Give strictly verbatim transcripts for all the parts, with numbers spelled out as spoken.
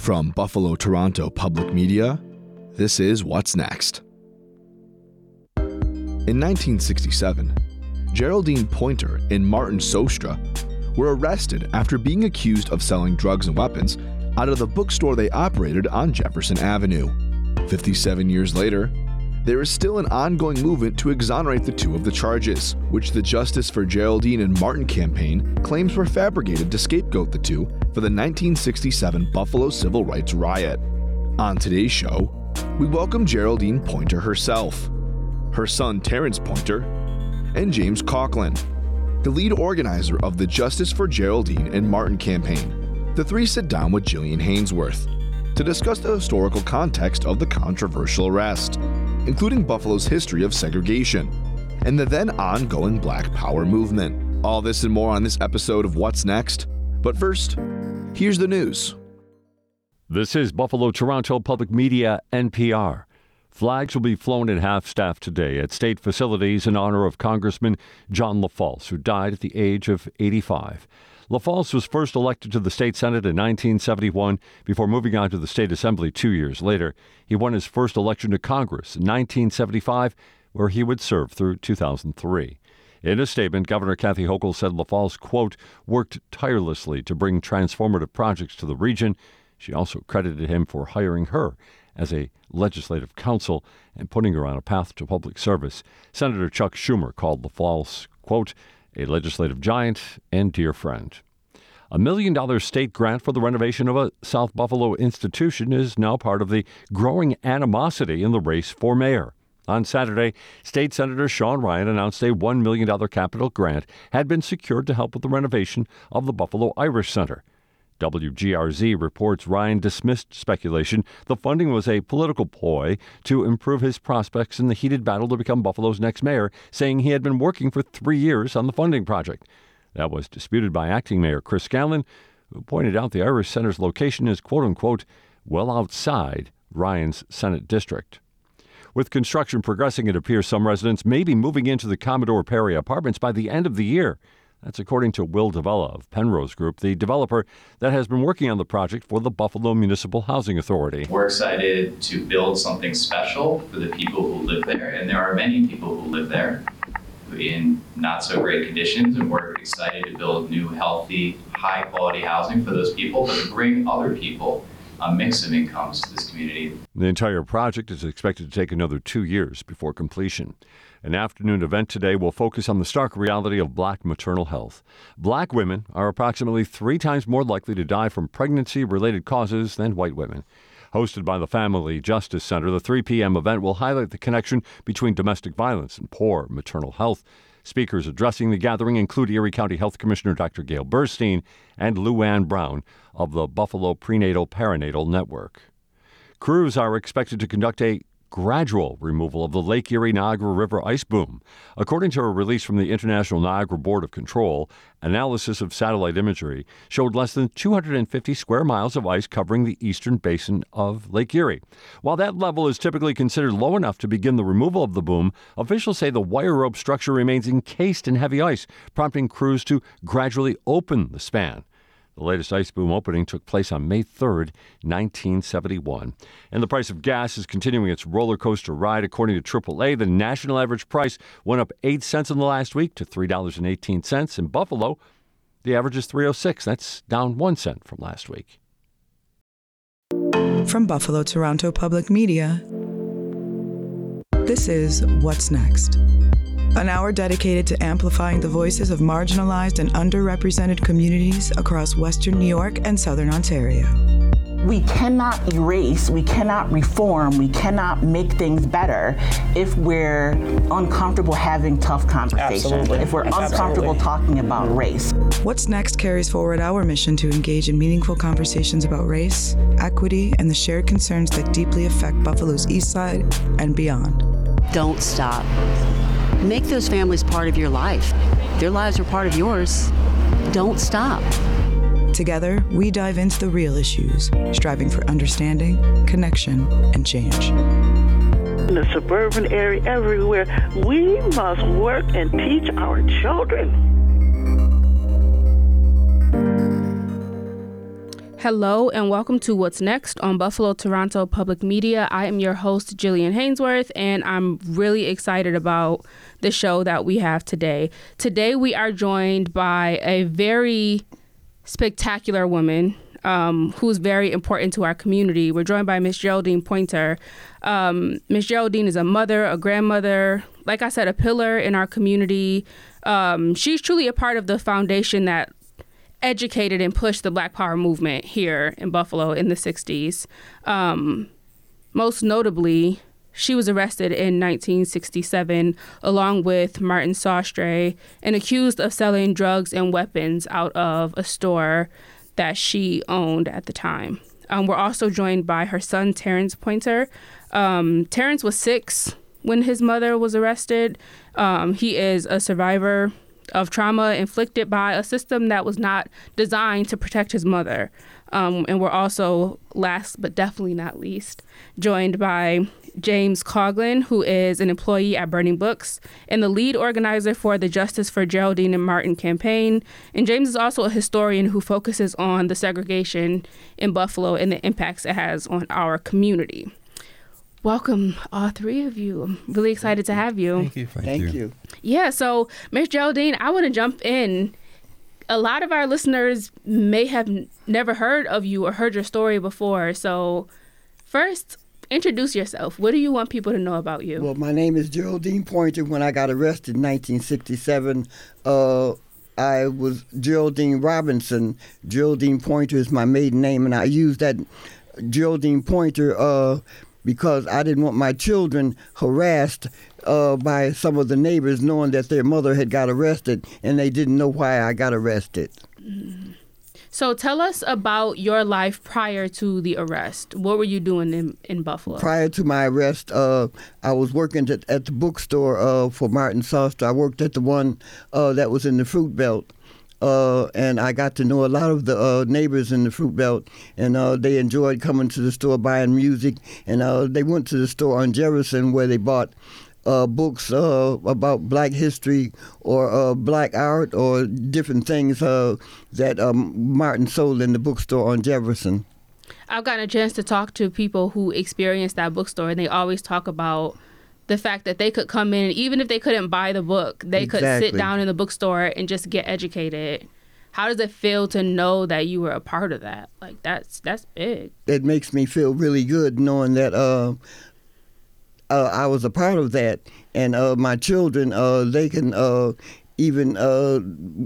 From Buffalo Toronto Public Media, this is What's Next. In nineteen sixty-seven, Geraldine Pointer and Martin Sostra were arrested after being accused of selling drugs and weapons out of the bookstore they operated on Jefferson Avenue. fifty-seven years later, there is still an ongoing movement to exonerate the two of the charges, which the Justice for Geraldine and Martin campaign claims were fabricated to scapegoat the two for the nineteen sixty-seven Buffalo Civil Rights Riot. On today's show, we welcome Geraldine Pointer herself, her son Terrence Pointer, and James Coughlin, the lead organizer of the Justice for Geraldine and Martin campaign. The three sit down with Jillian Hainsworth to discuss the historical context of the controversial arrest, including Buffalo's history of segregation and the then ongoing Black Power movement. All this and more on this episode of What's Next. But first, here's the news. This is Buffalo Toronto Public Media, N P R. Flags will be flown at half-staff today at state facilities in honor of Congressman John LaFalce, who died at the age of eighty-five. LaFalce was first elected to the state Senate in nineteen seventy-one before moving on to the state assembly two years later. He won his first election to Congress in nineteen seventy-five, where he would serve through two thousand three. In a statement, Governor Kathy Hochul said LaFalce, quote, worked tirelessly to bring transformative projects to the region. She also credited him for hiring her as a legislative counsel and putting her on a path to public service. Senator Chuck Schumer called LaFalce, quote, a legislative giant and dear friend. A million dollar state grant for the renovation of a South Buffalo institution is now part of the growing animosity in the race for mayor. On Saturday, State Senator Sean Ryan announced a one million dollars capital grant had been secured to help with the renovation of the Buffalo Irish Center. W G R Z reports Ryan dismissed speculation the funding was a political ploy to improve his prospects in the heated battle to become Buffalo's next mayor, saying he had been working for three years on the funding project. That was disputed by acting mayor Chris Scanlon, who pointed out the Irish Center's location is, quote-unquote, well outside Ryan's Senate district. With construction progressing, it appears some residents may be moving into the Commodore Perry apartments by the end of the year. That's according to Will DeVella of Penrose Group, the developer that has been working on the project for the Buffalo Municipal Housing Authority. We're excited to build something special for the people who live there, and there are many people who live there in not so great conditions, and we're excited to build new, healthy, high-quality housing for those people, but to bring other people a mix of incomes to this community. The entire project is expected to take another two years before completion. An afternoon event today will focus on the stark reality of Black maternal health. Black women are approximately three times more likely to die from pregnancy-related causes than white women. Hosted by the Family Justice Center, the three p.m. event will highlight the connection between domestic violence and poor maternal health. Speakers addressing the gathering include Erie County Health Commissioner Doctor Gail Burstein and Lou Ann Brown of the Buffalo Prenatal Perinatal Network. Crews are expected to conduct a gradual removal of the Lake Erie Niagara River ice boom. According to a release from the International Niagara Board of Control, analysis of satellite imagery showed less than two hundred fifty square miles of ice covering the eastern basin of Lake Erie. While that level is typically considered low enough to begin the removal of the boom, officials say the wire rope structure remains encased in heavy ice, prompting crews to gradually open the span. The latest ice boom opening took place on May third, nineteen seventy-one. And the price of gas is continuing its roller coaster ride. According to triple A, the national average price went up eight cents in the last week to three dollars and eighteen cents. In Buffalo, the average is three oh six. That's down one cent from last week. From Buffalo Toronto Public Media, this is What's Next? An hour dedicated to amplifying the voices of marginalized and underrepresented communities across Western New York and Southern Ontario. We cannot erase, we cannot reform, we cannot make things better if we're uncomfortable having tough conversations, Absolutely. if we're Absolutely. uncomfortable talking about race. What's Next carries forward our mission to engage in meaningful conversations about race, equity, and the shared concerns that deeply affect Buffalo's East Side and beyond. Don't stop. Make those families part of your life. Their lives are part of yours. Don't stop. Together, we dive into the real issues, striving for understanding, connection, and change. In the suburban area, everywhere, we must work and teach our children. Hello and welcome to What's Next on Buffalo Toronto Public Media. I am your host, Jillian Hainsworth, and I'm really excited about the show that we have today. Today we are joined by a very spectacular woman um, who's very important to our community. We're joined by Miss Geraldine Pointer. Um, Miss Geraldine is a mother, a grandmother, like I said, a pillar in our community. Um, she's truly a part of the foundation that educated and pushed the Black Power movement here in Buffalo in the sixties. Um, most notably, she was arrested in nineteen sixty-seven along with Martin Sostre and accused of selling drugs and weapons out of a store that she owned at the time. Um, we're also joined by her son, Terrence Pointer. Um, Terrence was six when his mother was arrested. Um, he is a survivor of trauma inflicted by a system that was not designed to protect his mother. Um, and we're also, last but definitely not least, joined by James Coughlin, who is an employee at Burning Books and the lead organizer for the Justice for Geraldine and Martin campaign. And James is also a historian who focuses on the segregation in Buffalo and the impacts it has on our community. Welcome, all three of you. I'm really excited to have you. Thank you. Thank, Thank you. you. Yeah, so Miss Geraldine, I want to jump in. A lot of our listeners may have n- never heard of you or heard your story before. So first, introduce yourself. What do you want people to know about you? Well, my name is Geraldine Pointer. When I got arrested in nineteen sixty-seven, uh, I was Geraldine Robinson. Geraldine Pointer is my maiden name, and I used that Geraldine Pointer uh, because I didn't want my children harassed uh, by some of the neighbors knowing that their mother had got arrested and they didn't know why I got arrested. Mm-hmm. So tell us about your life prior to the arrest. What were you doing in, in Buffalo? Prior to my arrest, uh, I was working at, at the bookstore uh, for Martin Sostre. I worked at the one uh, that was in the Fruit Belt. Uh, and I got to know a lot of the uh, neighbors in the Fruit Belt, and uh, they enjoyed coming to the store buying music. And uh, they went to the store on Jefferson where they bought uh, books uh, about Black history or uh, Black art or different things uh, that um, Martin sold in the bookstore on Jefferson. I've gotten a chance to talk to people who experienced that bookstore, and they always talk about the fact that they could come in, and even if they couldn't buy the book, they Exactly. could sit down in the bookstore and just get educated. How does it feel to know that you were a part of that? Like, that's that's big. It makes me feel really good knowing that uh, uh, I was a part of that. And uh, my children, uh, they can uh, even uh,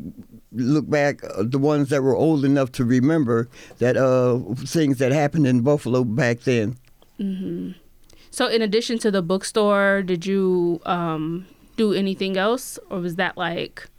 look back, uh, the ones that were old enough to remember that uh, things that happened in Buffalo back then. Mm-hmm. So in addition to the bookstore, did you um, do anything else? Or was that like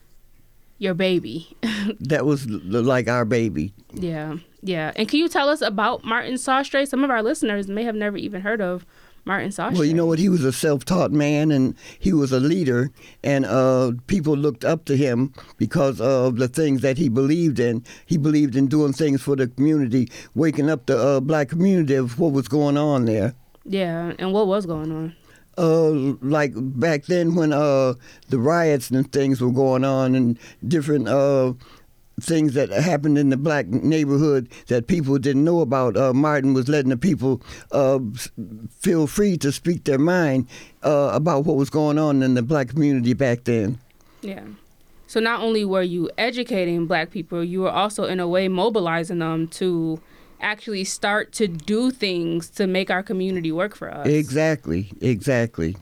your baby? That was l- like our baby. Yeah, yeah. And can you tell us about Martin Sostre? Some of our listeners may have never even heard of Martin Sostre. Well, you know what? He was a self-taught man, and he was a leader, and uh, people looked up to him because of the things that he believed in. He believed in doing things for the community, waking up the uh, Black community of what was going on there. Yeah, and what was going on? Uh, like back then when uh, the riots and things were going on and different uh, things that happened in the Black neighborhood that people didn't know about, uh, Martin was letting the people uh, feel free to speak their mind uh, about what was going on in the Black community back then. Yeah. So not only were you educating Black people, you were also in a way mobilizing them to actually start to do things to make our community work for us. Exactly, exactly.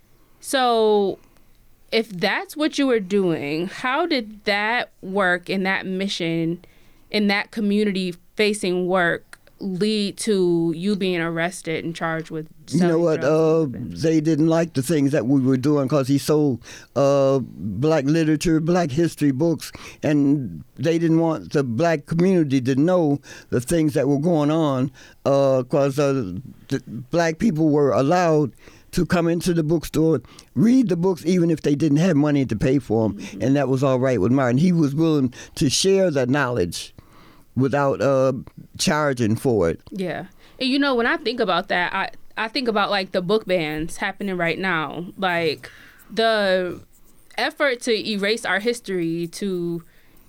So if that's what you were doing, how did that work and that mission and that community facing work lead to you being arrested and charged with selling You know what? Uh, they didn't like the things that we were doing because he sold uh, Black literature, Black history books, and they didn't want the Black community to know the things that were going on because uh, uh, the Black people were allowed to come into the bookstore, read the books, even if they didn't have money to pay for them, mm-hmm. and that was all right with Martin. He was willing to share the knowledge without uh, charging for it. Yeah. And you know, when I think about that, I, I think about like the book bans happening right now. Like the effort to erase our history, to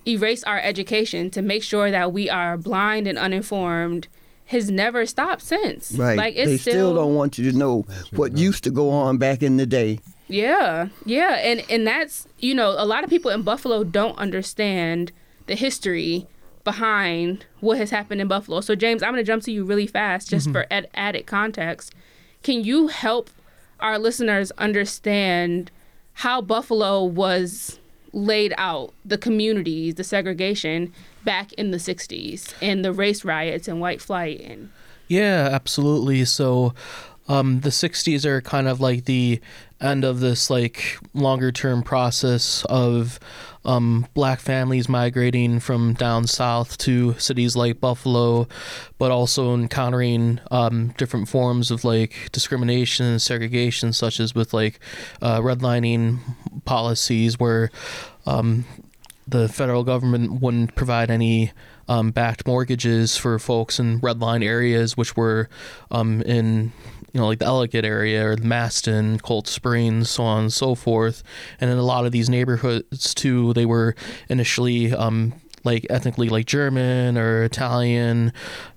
erase our education to make sure that we are blind and uninformed has never stopped since. Right. Like, it's they still, still don't want you to know what used to go on back in the day. Yeah, yeah. And, and that's, you know, a lot of people in Buffalo don't understand the history behind what has happened in Buffalo. So, James, I'm going to jump to you really fast just mm-hmm. for ad- added context. Can you help our listeners understand how Buffalo was laid out, the communities, the segregation back in the sixties and the race riots and white flight? And Yeah, absolutely. So um, the sixties are kind of like the end of this like longer term process of um, black families migrating from down south to cities like Buffalo, but also encountering um, different forms of like discrimination and segregation, such as with like uh, redlining policies where um, the federal government wouldn't provide any um, backed mortgages for folks in redline areas, which were um, in you know, like the Ellicott area or the Maston, Cold Springs, so on and so forth. And in a lot of these neighborhoods, too, they were initially um, like ethnically like German or Italian.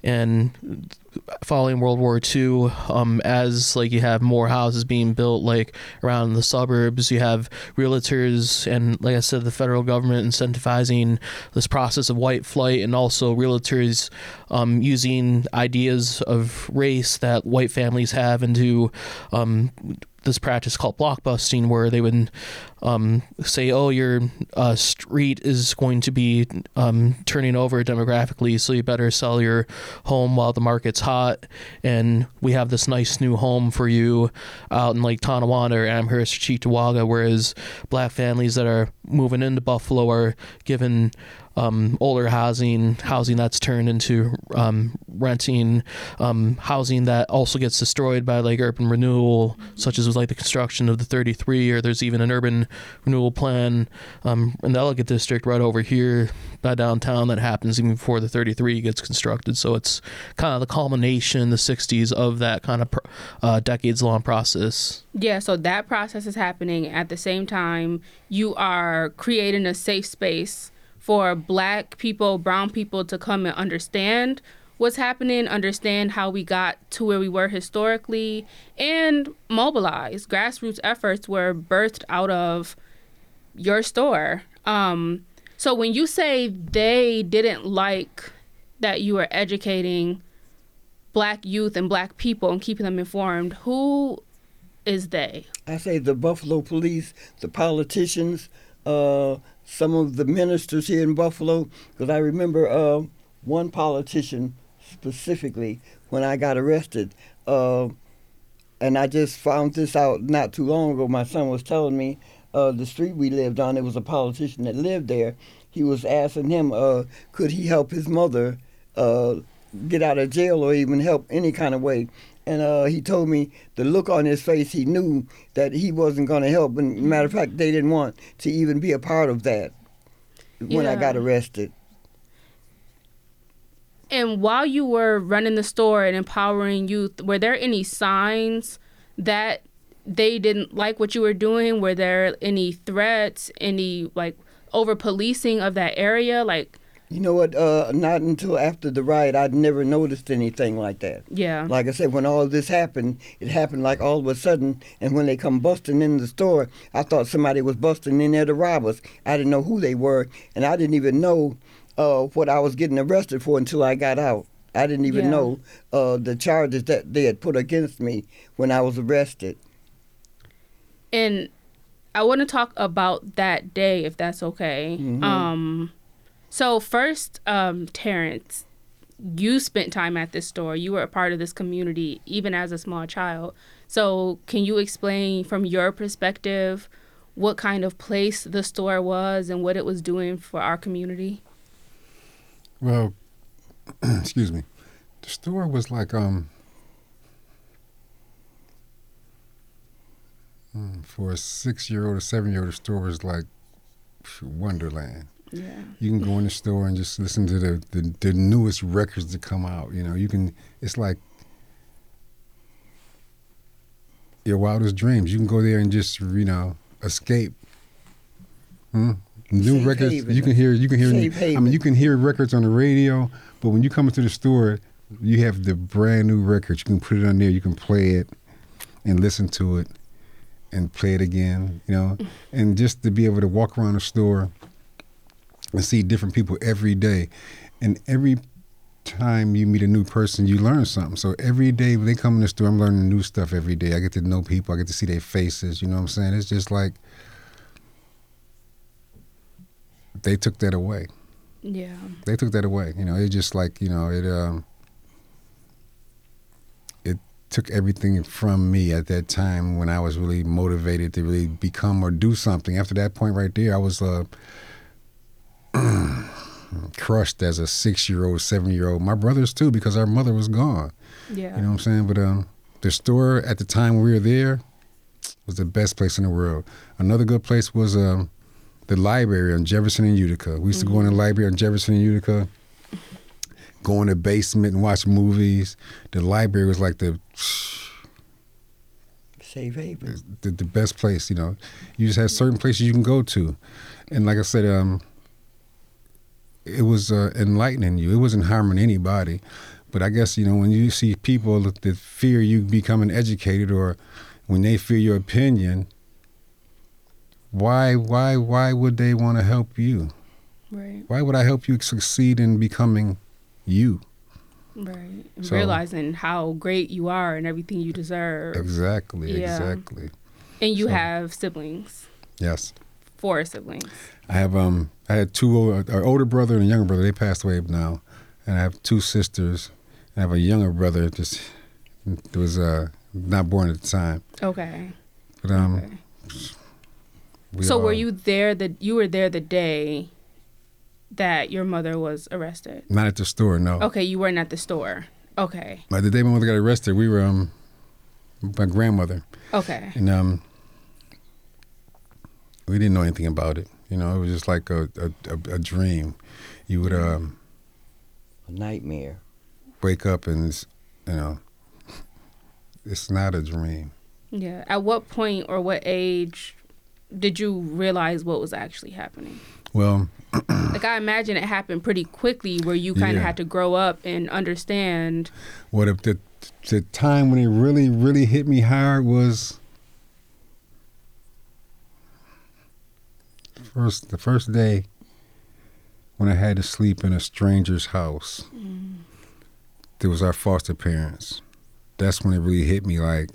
And following World War Two, um, as like you have more houses being built like around the suburbs, you have realtors and, like I said, the federal government incentivizing this process of white flight, and also realtors um, using ideas of race that white families have into um, this practice called blockbusting, where they would um, say, oh, your uh, street is going to be um, turning over demographically, so you better sell your home while the market's hot, and we have this nice new home for you out in like Tonawanda or Amherst or Cheektowaga, whereas black families that are moving into Buffalo are given Um, older housing, housing that's turned into um, renting, um, housing that also gets destroyed by like urban renewal, such as with like the construction of the thirty-three, or there's even an urban renewal plan um, in the Ellicott district right over here by downtown that happens even before the thirty-three gets constructed. So it's kind of the culmination in the sixties of that kind of uh, decades-long process. Yeah, so that process is happening at the same time you are creating a safe space for black people, brown people to come and understand what's happening, understand how we got to where we were historically, and mobilize. Grassroots efforts were birthed out of your store. Um, so when you say they didn't like that you were educating black youth and black people and keeping them informed, who is they? I say the Buffalo police, the politicians, uh, some of the ministers here in Buffalo, because I remember uh, one politician specifically when I got arrested, uh, and I just found this out not too long ago. My son was telling me uh, the street we lived on, there was a politician that lived there. He was asking him, uh, could he help his mother uh, get out of jail or even help any kind of way. And uh, he told me the look on his face, he knew that he wasn't going to help. And matter of fact, they didn't want to even be a part of that when yeah. I got arrested. And while you were running the store and empowering youth, were there any signs that they didn't like what you were doing? Were there any threats, any like over policing of that area? Like, you know what? Uh, not until after the riot, I'd never noticed anything like that. Yeah. Like I said, when all this happened, it happened like all of a sudden. And when they come busting in the store, I thought somebody was busting in there to rob us. I didn't know who they were, and I didn't even know uh, what I was getting arrested for until I got out. I didn't even yeah. know uh, the charges that they had put against me when I was arrested. And I want to talk about that day, if that's okay. Mm-hmm. Um, so first, um, Terrence, you spent time at this store. You were a part of this community, even as a small child. So can you explain from your perspective what kind of place the store was and what it was doing for our community? Well, excuse me. The store was like, um, for a six-year-old or seven-year-old, the store was like Wonderland. Yeah. You can go in the store and just listen to the, the, the newest records that come out. You know, you can, it's like your wildest dreams. You can go there and just, you know, escape. Hmm? new Safe records. haven. You can hear. You can hear. Safe I haven. mean, you can hear records on the radio, but when you come into the store, you have the brand new records. You can put it on there. You can play it and listen to it and play it again. You know, and just to be able to walk around the store and see different people every day, and every time you meet a new person, you learn something. So every day when they come in the store, I'm learning new stuff every day. I get to know people. I get to see their faces. You know what I'm saying? It's just like they took that away. Yeah. They took that away. You know, it just like, you know, it um it took everything from me at that time when I was really motivated to really become or do something. After that point right there, I was uh crushed as a six-year-old, seven-year-old. My brothers too, because our mother was gone. Yeah. You know what I'm saying? But um, the store at the time we were there was the best place in the world. Another good place was um, the library on Jefferson and Utica. We used mm-hmm. to go in the library on Jefferson and Utica, go in the basement and watch movies. The library was like the safe haven. The, the best place, you know. You just had certain places you can go to. And like I said, um, it was uh, enlightening you. It wasn't harming anybody. But I guess, you know, when you see people that, that fear you becoming educated, or when they fear your opinion, why why why would they want to help you? Right. Why would I help you succeed in becoming you? Right. And So- realizing how great you are and everything you deserve. Exactly, Yeah. exactly. And you So- have siblings. Yes. Four siblings. I have um I had two older, an older brother and a younger brother. They passed away now, and I have two sisters. I have a younger brother just that was uh not born at the time. Okay. But um. Okay. we So all- were you there the you were there the day that your mother was arrested? Not at the store, no. Okay, you weren't at the store. Okay. Like the day my mother got arrested, we were um my grandmother. Okay. And um we didn't know anything about it. You know, it was just like a a, a, a dream. You would um A nightmare. wake up and it's, you know, it's not a dream. Yeah. At what point or what age did you realize what was actually happening? Well, Like, I imagine it happened pretty quickly where you kind of Yeah. had to grow up and understand. what if the the time when it really really hit me hard was first the first day when I had to sleep in a stranger's house. Mm. There was our foster parents. That's when it really hit me like,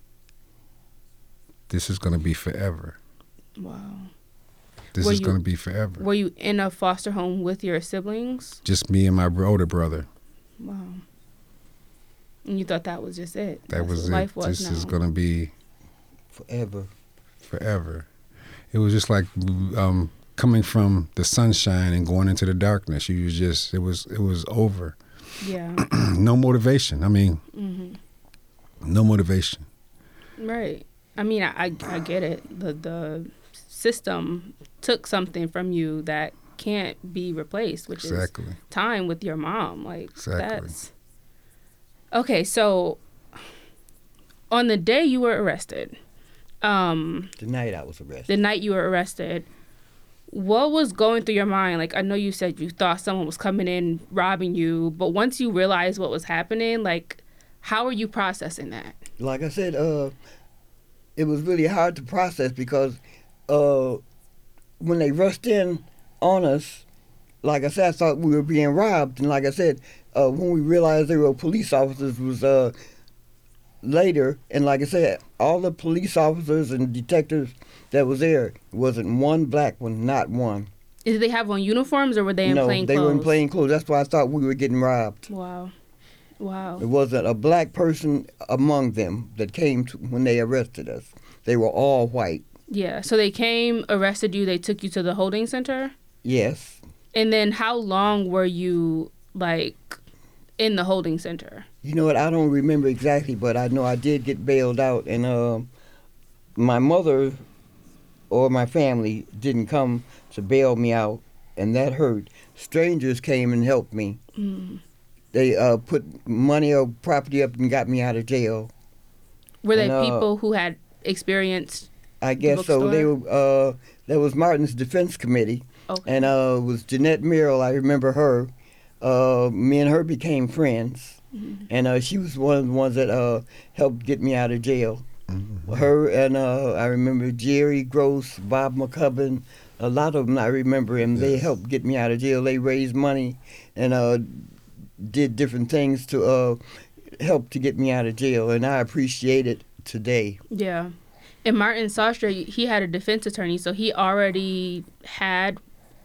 this is going to be forever. Wow. This Were is you- going to be forever. Were you in a foster home with your siblings? Just me and my bro- older brother. Wow. And you thought that was just it? That That's was what it. life was This now. is going to be Forever. forever. It was just like um, coming from the sunshine and going into the darkness. You was just, it was, it was over. Yeah. No motivation. I mean, hmm no motivation. Right. I mean, I, I I get it. The the system took something from you that can't be replaced, which Exactly. is time with your mom. Like Exactly. that's okay. So on the day you were arrested, um, The night I was arrested. the night you were arrested, what was going through your mind? Like, I know you said you thought someone was coming in robbing you, but once you realized what was happening, like, how are you processing that? Like I said, uh, it was really hard to process because uh, when they rushed in on us, like I said, I thought we were being robbed. And like I said, uh, when we realized they were police officers was uh, later. And like I said, all the police officers and detectives that was there, wasn't one black one, not one. Did they have on uniforms or were they in no, plain they clothes? were in plain clothes. That's why I thought we were getting robbed. Wow. Wow. There wasn't a black person among them that came to, when they arrested us. They were all white. Yeah. So they came, arrested you, they took you to the holding center? Yes. And then how long were you, like, in the holding center? You know what? I don't remember exactly, but I know I did get bailed out, and uh, my mother or my family didn't come to bail me out, and that hurt. Strangers came and helped me. Mm. They uh, put money or property up and got me out of jail. Were And, there uh, people who had experienced I guess so. They were. Uh, there was Martin's Defense Committee, okay. and uh, it was Jeanette Merrill. I remember her. Uh, me and her became friends, mm-hmm. and uh, she was one of the ones that uh, helped get me out of jail. Mm-hmm. Her and uh, I remember Jerry Gross, Bob McCubbin, a lot of them I remember him. Yes. They helped get me out of jail. They raised money and uh, did different things to uh, help to get me out of jail, and I appreciate it today. Yeah. And Martin Sostre, he had a defense attorney, so he already had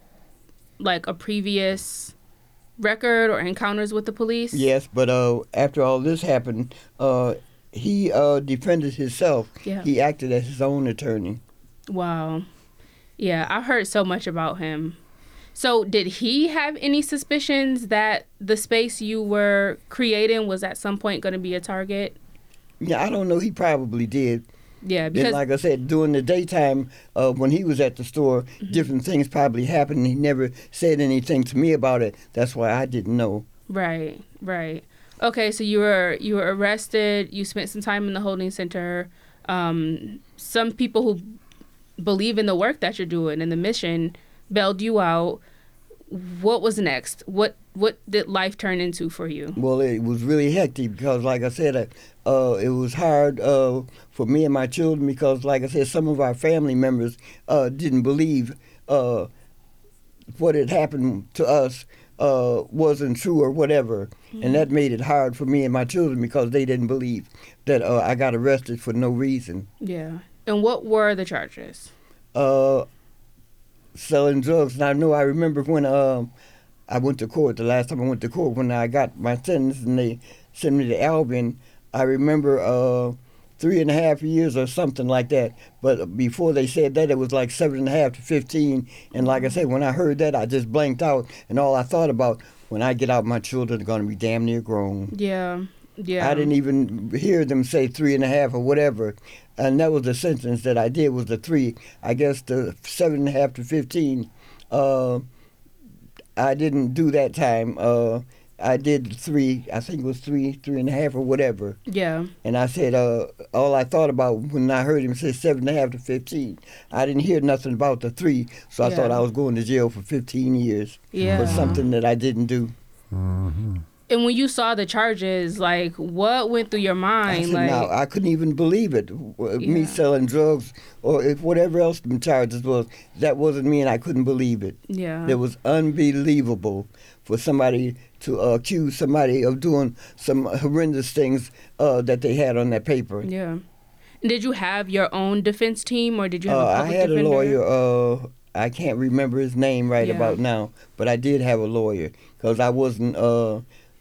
like a previous record or encounters with the police? Yes, but uh, after all this happened, uh, he uh, defended himself. Yeah. He acted as his own attorney. Wow. Yeah, I've heard so much about him. So did he have any suspicions that the space you were creating was at some point going to be a target? Yeah, I don't know. He probably did. Yeah, because and like I said, during the daytime, uh, when he was at the store, mm-hmm. different things probably happened. He never said anything to me about it. That's why I didn't know. Right, right. Okay, so you were you were arrested. You spent some time in the holding center. Um, some people who believe in the work that you're doing and the mission bailed you out. What was next? What what did life turn into for you? Well, it was really hectic because, like I said, uh, it was hard uh, for me and my children because, like I said, some of our family members uh, didn't believe uh, what had happened to us uh, wasn't true or whatever. Mm-hmm. And that made it hard for me and my children because they didn't believe that uh, I got arrested for no reason. Yeah. And what were the charges? Uh, selling drugs. And I know I remember when uh, I went to court, the last time I went to court, when I got my sentence and they sent me to Albion, I remember uh, three and a half years or something like that. But before they said that, it was like seven and a half to fifteen. And like I said, when I heard that, I just blanked out. And all I thought about, when I get out, my children are going to be damn near grown. Yeah, yeah. I didn't even hear them say three and a half or whatever. And that was the sentence that I did, was the three. I guess the seven and a half to fifteen, uh, I didn't do that time. Uh, I did three, I think it was three, three and a half or whatever. Yeah. And I said, uh, all I thought about when I heard him say seven and a half to fifteen, I didn't hear nothing about the three, so I yeah. thought I was going to jail for fifteen years yeah. for something that I didn't do. Mm-hmm. And when you saw the charges, like, what went through your mind? I said, like, no, I couldn't even believe it. Yeah. Me selling drugs or if whatever else the charges was, that wasn't me, and I couldn't believe it. Yeah. It was unbelievable for somebody to uh, accuse somebody of doing some horrendous things uh, that they had on that paper. Yeah. Did you have your own defense team, or did you have uh, a public I had defender? a lawyer. Uh, I can't remember his name right yeah. about now, but I did have a lawyer because I wasn't uh,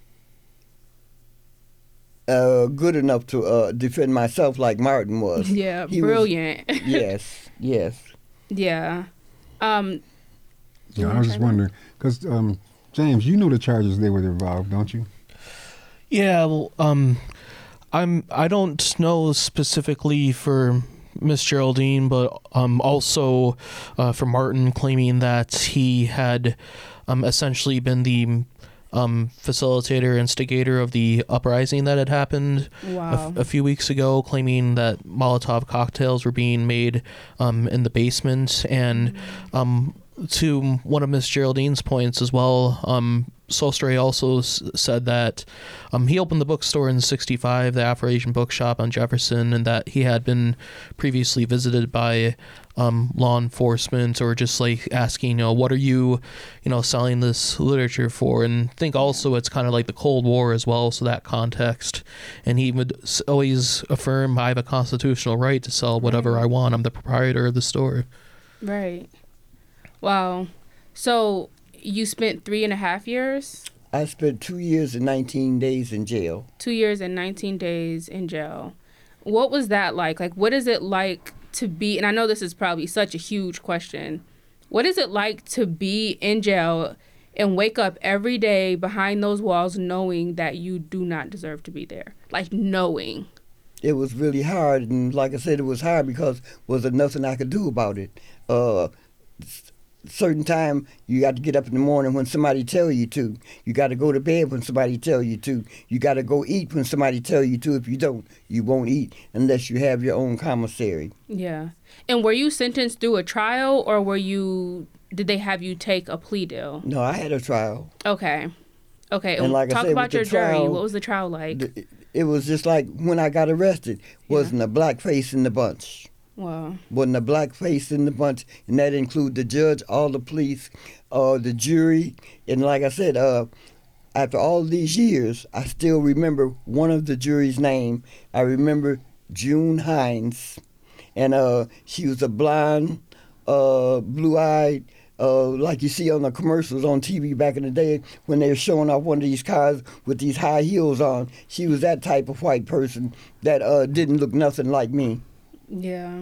uh, good enough to uh, defend myself like Martin was. Yeah, he brilliant. Was, yes, yes. Yeah. Um, yeah, I was just wondering, because, um, James, you know the charges they were involved, don't you? Yeah, well, um, I'm, I don't know specifically for Miss Geraldine, but um, also uh, for Martin, claiming that he had um, essentially been the um, facilitator, instigator of the uprising that had happened wow. a, f- a few weeks ago, claiming that Molotov cocktails were being made um, in the basement. And um, to one of Miss Geraldine's points as well, um, Sostre also s- said that um, he opened the bookstore in sixty-five, the Afro-Asian bookshop on Jefferson, and that he had been previously visited by um, law enforcement, or just like asking, you know, what are you, you know, selling this literature for? And I think also it's kind of like the Cold War as well, so that context. And he would always affirm, I have a constitutional right to sell whatever I want. I'm the proprietor of the store. Right. Wow. So you spent three and a half years? I spent two years and nineteen days in jail. Two years and nineteen days in jail. What was that like? Like, what is it like to be, and I know this is probably such a huge question, what is it like to be in jail and wake up every day behind those walls knowing that you do not deserve to be there? Like, knowing. It was really hard, and like I said, it was hard because was there nothing I could do about it. Uh, certain time you got to get up in the morning when somebody tell you to. You got to go to bed when somebody tell you to. You got to go eat when somebody tell you to. If you don't, you won't eat unless you have your own commissary. Yeah. And were you sentenced through a trial, or were you, did they have you take a plea deal? No, I had a trial. Okay. Okay. And like I Talk said, about with the your jury. trial, What was the trial like? The- It was just like when I got arrested, wasn't a black face in the bunch. Wow. Wasn't a black face in the bunch, and that included the judge, all the police, uh, the jury, and like I said, uh, after all these years, I still remember one of the jury's name. I remember June Hines, and uh, she was a blonde, uh, blue-eyed, uh, like you see on the commercials on T V back in the day when they were showing off one of these cars with these high heels on. She was that type of white person that uh, didn't look nothing like me. Yeah.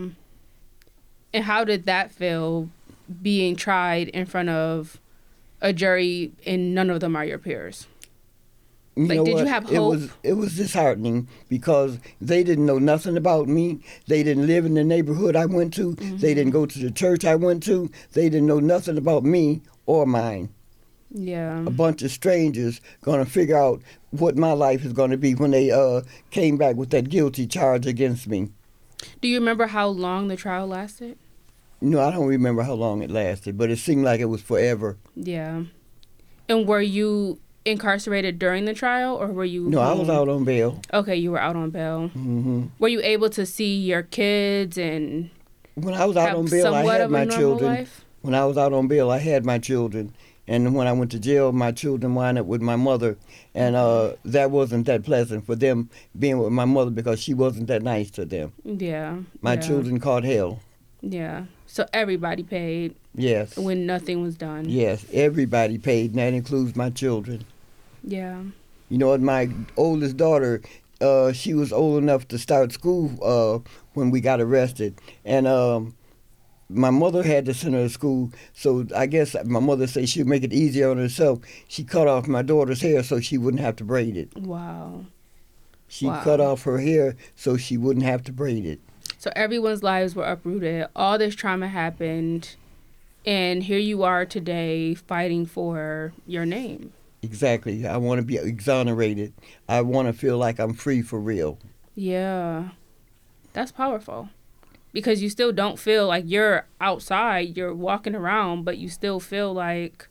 And how did that feel, being tried in front of a jury and none of them are your peers? You Like, know did you what? have It hope? was it was disheartening because they didn't know nothing about me. They didn't live in the neighborhood I went to. Mm-hmm. They didn't go to the church I went to. They didn't know nothing about me or mine. Yeah. A bunch of strangers gonna figure out what my life is gonna be when they uh came back with that guilty charge against me. Do you remember how long the trial lasted? No, I don't remember how long it lasted, but it seemed like it was forever. Yeah. And were you incarcerated during the trial, or were you No, I was home? out on bail. Okay, you were out on bail. hmm Were you able to see your kids and When I was out have on bail, I somewhat had of a my normal children. life? When I was out on bail, I had my children. And when I went to jail, my children wound up with my mother. And uh, that wasn't that pleasant for them being with my mother because she wasn't that nice to them. Yeah. My yeah. children caught hell. Yeah. So everybody paid Yes. when nothing was done. Yes, everybody paid, and that includes my children. Yeah. You know what, my oldest daughter, uh, she was old enough to start school uh, when we got arrested. And um, my mother had to send her to school, so I guess my mother said she'd make it easier on herself. She cut off my daughter's hair so she wouldn't have to braid it. Wow. She Wow. cut off her hair so she wouldn't have to braid it. So everyone's lives were uprooted. All this trauma happened, and here you are today fighting for your name. Exactly. I want to be exonerated. I want to feel like I'm free for real. Yeah. That's powerful. Because you still don't feel like you're outside, you're walking around, but you still feel like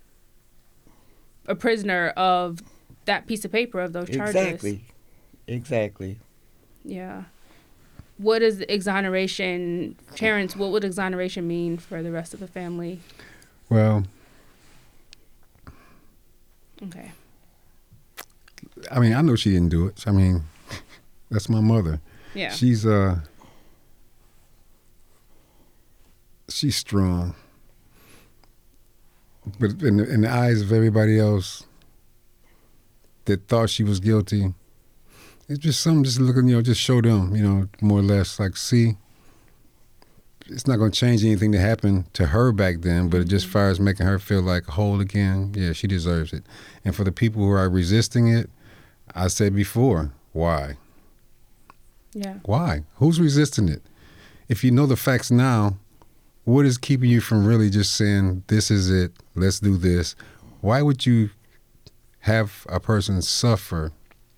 a prisoner of that piece of paper, of those charges. Exactly. Exactly. Yeah. What is exoneration, Terrence, what would exoneration mean for the rest of the family? Well, Okay. I mean, I know she didn't do it. I mean, that's my mother. Yeah. She's uh she's strong. But in the, in the eyes of everybody else that thought she was guilty, it's just something just looking, you know, just show them, you know, more or less like, see, it's not going to change anything that happened to her back then, but just as far as making her feel like whole again, yeah, she deserves it. And for the people who are resisting it, I said before, why? Yeah. Why? Who's resisting it? If you know the facts now, what is keeping you from really just saying, this is it, let's do this? Why would you have a person suffer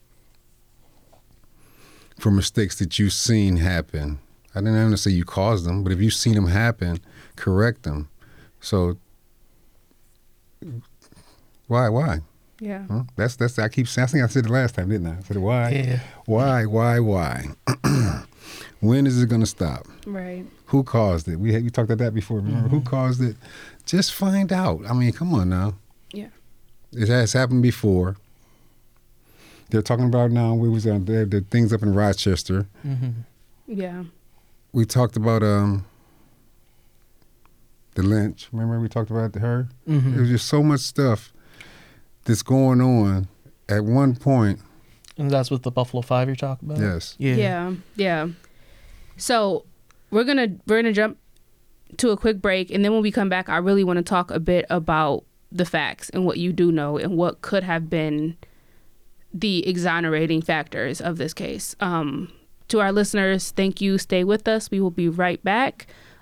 for mistakes that you've seen happen? I didn't want to say you caused them, but if you've seen them happen, correct them. So why, why? Yeah. Huh? That's that's. I keep saying. I think I said it last time, didn't I? I said why, Yeah. why, why, why? When is it going to stop? Right. Who caused it? We had, we talked about that before. Remember who caused it? Just find out. I mean, come on now. Yeah. It has happened before. They're talking about now. We was on there. The things up in Rochester. Mm-hmm. Yeah. We talked about um the lynch. Remember we talked about her? Mhm. There was just so much stuff that's going on at one point. And that's what the Buffalo Five you're talking about? Yes. Yeah. Yeah. Yeah. So we're gonna we're gonna jump to a quick break, and then when we come back, I really want to talk a bit about the facts and what you do know and what could have been the exonerating factors of this case. Um, to our listeners, thank you. Stay with us. We will be right back.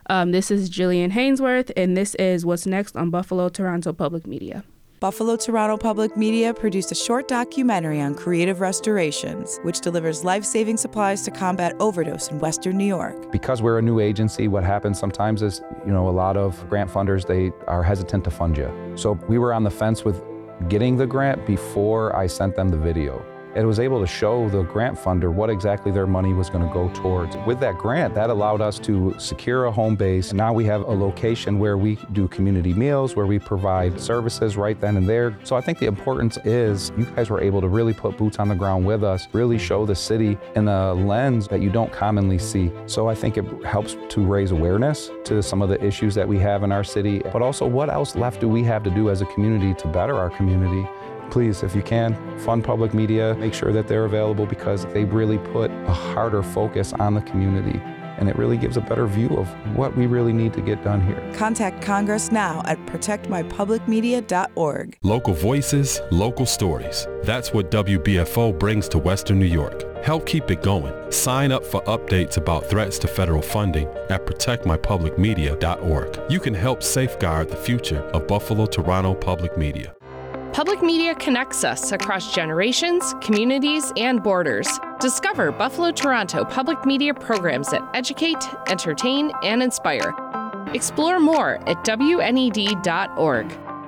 Um, this is Jillian Hainsworth, and this is What's Next on Buffalo Toronto Public Media. Buffalo Toronto Public Media produced a short documentary on creative restorations, which delivers life-saving supplies to combat overdose in Western New York. Because we're a new agency, what happens sometimes is, you know, a lot of grant funders, they are hesitant to fund you. So we were on the fence with getting the grant before I sent them the video. It was able to show the grant funder what exactly their money was going to go towards. With that grant, that allowed us to secure a home base. Now we have a location where we do community meals, where we provide services right then and there. So I think the importance is you guys were able to really put boots on the ground with us, really show the city in a lens that you don't commonly see. So I think it helps to raise awareness to some of the issues that we have in our city, but also what else left do we have to do as a community to better our community. Please, if you can, fund public media, make sure that they're available because they really put a harder focus on the community and it really gives a better view of what we really need to get done here. Contact Congress now at protect my public media dot org. Local voices, local stories. That's what W B F O brings to Western New York. Help keep it going. Sign up for updates about threats to federal funding at protect my public media dot org. You can help safeguard the future of Buffalo Toronto Public Media. Public media connects us across generations, communities, and borders. Discover Buffalo Toronto Public Media programs that educate, entertain, and inspire. Explore more at W N E D dot org.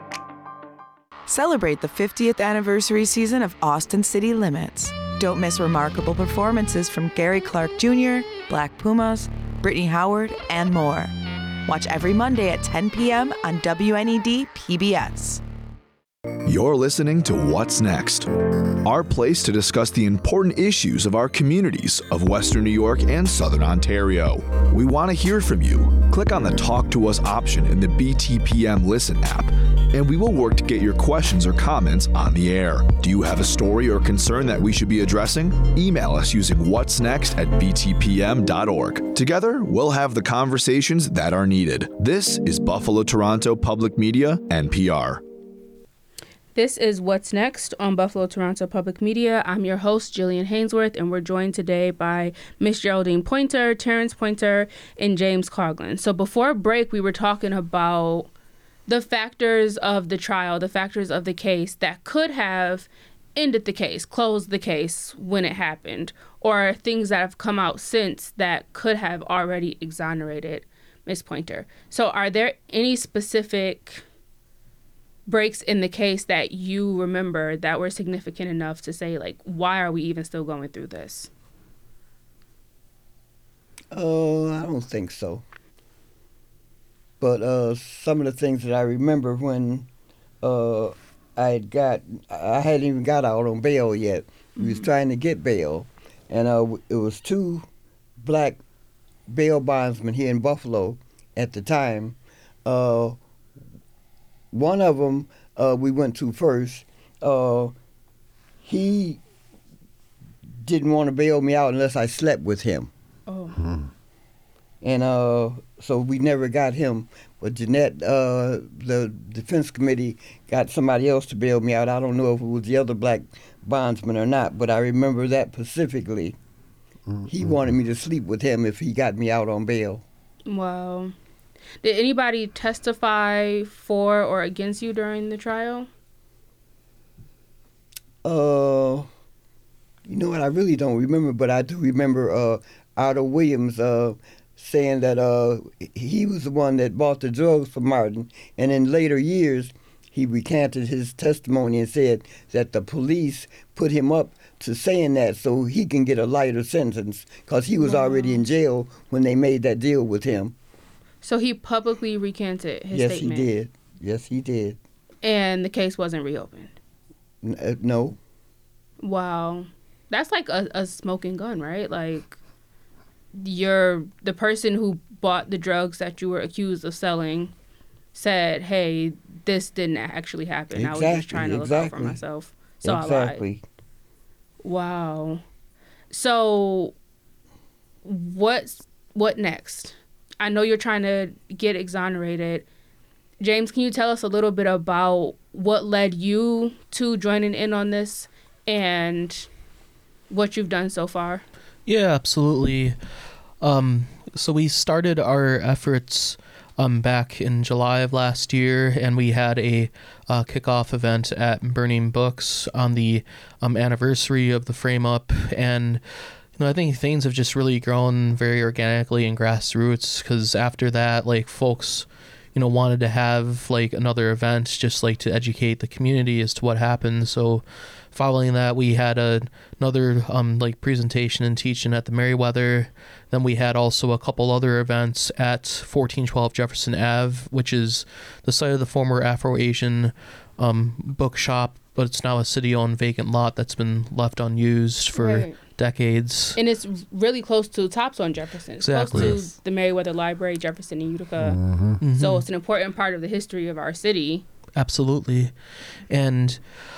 Celebrate the fiftieth anniversary season of Austin City Limits. Don't miss remarkable performances from Gary Clark Junior, Black Pumas, Brittany Howard, and more. Watch every Monday at ten p.m. on W N E D P B S. You're listening to What's Next, our place to discuss the important issues of our communities of Western New York and Southern Ontario. We want to hear from you. Click on the Talk to Us option in the B T P M Listen app, and we will work to get your questions or comments on the air. Do you have a story or concern that we should be addressing? Email us using what's next at b t p m dot org. Together, we'll have the conversations that are needed. This is Buffalo Toronto Public Media, N P R. This is What's Next on Buffalo Toronto Public Media. I'm your host, Jillian Hainsworth, and we're joined today by Miss Geraldine Pointer, Terrence Pointer, and James Coughlin. So before break, we were talking about the factors of the trial, the factors of the case that could have ended the case, closed the case when it happened, or things that have come out since that could have already exonerated Miss Pointer. So are there any specific breaks in the case that you remember that were significant enough to say, like, why are we even still going through this? Uh, I don't think so. But uh, some of the things that I remember when uh, I had got, I hadn't even got out on bail yet. We mm-hmm. was trying to get bail, and uh, it was two black bail bondsmen here in Buffalo at the time. Uh, One of them uh, we went to first. Uh, he didn't want to bail me out unless I slept with him. Oh. Hmm. And uh, so we never got him. But Jeanette, uh, the defense committee, got somebody else to bail me out. I don't know if it was the other black bondsman or not, but I remember that specifically. Mm-hmm. He wanted me to sleep with him if he got me out on bail. Wow. Did anybody testify for or against you during the trial? Uh, you know what? I really don't remember, but I do remember uh, Otto Williams uh, saying that uh, he was the one that bought the drugs for Martin, and in later years, he recanted his testimony and said that the police put him up to saying that so he can get a lighter sentence because he was wow. already in jail when they made that deal with him. So he publicly recanted his yes, statement? Yes, he did. Yes, he did. And the case wasn't reopened? N- uh, no. Wow. That's like a, a smoking gun, right? Like, you're the person who bought the drugs that you were accused of selling said, hey, this didn't actually happen. Exactly, I was just trying to exactly. look out for myself. So exactly. I lied. Wow. So what's what next? I know you're trying to get exonerated. James, can you tell us a little bit about what led you to joining in on this and what you've done so far? Yeah, absolutely. Um, So we started our efforts um, back in July of last year, and we had a uh, kickoff event at Burning Books on the um, anniversary of the Frame Up. And you know, I think things have just really grown very organically and grassroots, because after that, like, folks, you know, wanted to have like another event just like to educate the community as to what happened. So following that, we had a, another um, like presentation and teaching at the Meriwether. Then we had also a couple other events at fourteen twelve Jefferson Avenue, which is the site of the former Afro-Asian um, bookshop, but it's now a city-owned vacant lot that's been left unused for Right. decades. And it's really close to Tops on Jefferson. It's Exactly. close Yes. to the Meriwether Library, Jefferson and Utica. Mhm. Mhm. So it's an important part of the history of our city. Absolutely. And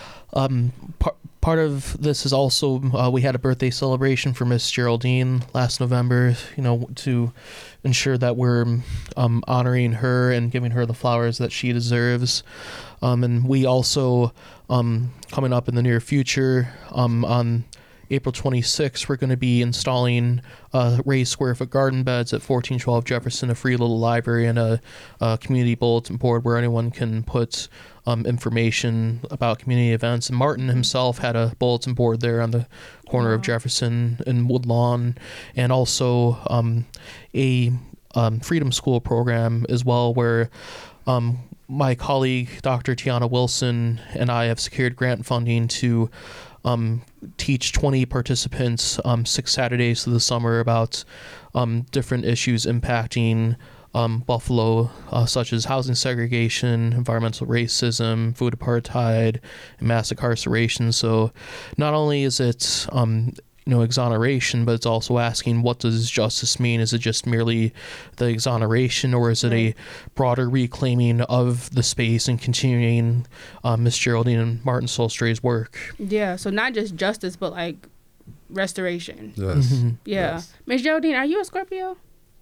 um, par- part of this is also, uh, we had a birthday celebration for Miss Geraldine last November, you know, to ensure that we're um, honoring her and giving her the flowers that she deserves. Um, and we also, um, coming up in the near future, um, on April twenty-sixth, we're going to be installing uh, raised square foot garden beds at fourteen twelve Jefferson, a free little library and a, a community bulletin board where anyone can put um, information about community events. And Martin himself had a bulletin board there on the corner of Jefferson and Woodlawn, and also um, a um, Freedom School program as well, where um, my colleague, Doctor Tiana Wilson, and I have secured grant funding to Um, teach twenty participants um, six Saturdays of the summer about um, different issues impacting um, Buffalo, uh, such as housing segregation, environmental racism, food apartheid, and mass incarceration. So not only is it um, you know, exoneration, but it's also asking, what does justice mean? Is it just merely the exoneration, or is it a broader reclaiming of the space and continuing uh, Miss Geraldine and Martin Solstre's work? Yeah, so not just justice, but like restoration. Yes. Mhm. Yeah. Yes. Miss Geraldine, are you a Scorpio?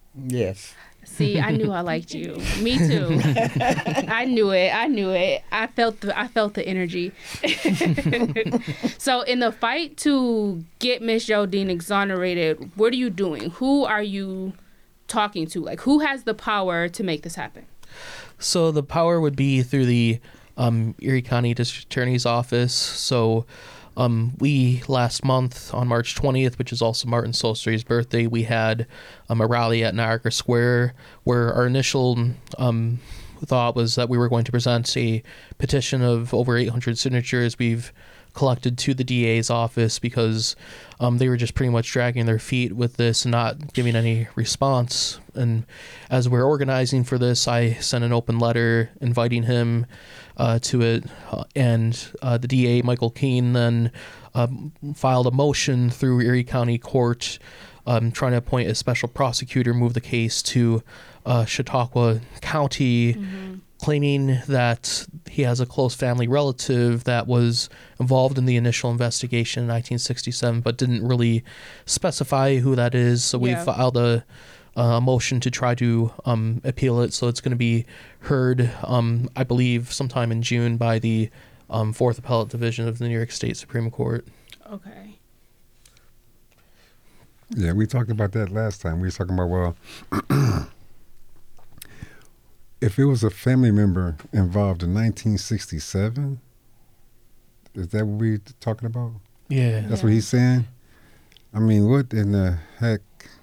Yes. See, I knew I liked you. Me too. I knew it. I knew it. I felt the I felt the energy. So in the fight to get Miss Geraldine exonerated, what are you doing? Who are you talking to? Like, who has the power to make this happen? So the power would be through the um, Erie County District Attorney's Office. So um, we, last month on March twentieth, which is also Martin Solstre's birthday, we had um, a rally at Niagara Square, where our initial um, thought was that we were going to present a petition of over eight hundred signatures. We've collected to the D A's office because um, they were just pretty much dragging their feet with this and not giving any response. And as we're organizing for this, I sent an open letter inviting him uh, to it, uh, and uh, the D A, Michael Keene, then um, filed a motion through Erie County Court um, trying to appoint a special prosecutor, move the case to uh, Chautauqua County, mm-hmm. claiming that he has a close family relative that was involved in the initial investigation in nineteen sixty-seven, but didn't really specify who that is. So Yeah. we filed a, a motion to try to um, appeal it. So it's going to be heard, um, I believe, sometime in June by the um, Fourth Appellate Division of the New York State Supreme Court. Okay. Yeah, we talked about that last time. We were talking about, well, if it was a family member involved in nineteen sixty-seven, is that what we're talking about? Yeah. That's Yeah. what he's saying? I mean, what in the heck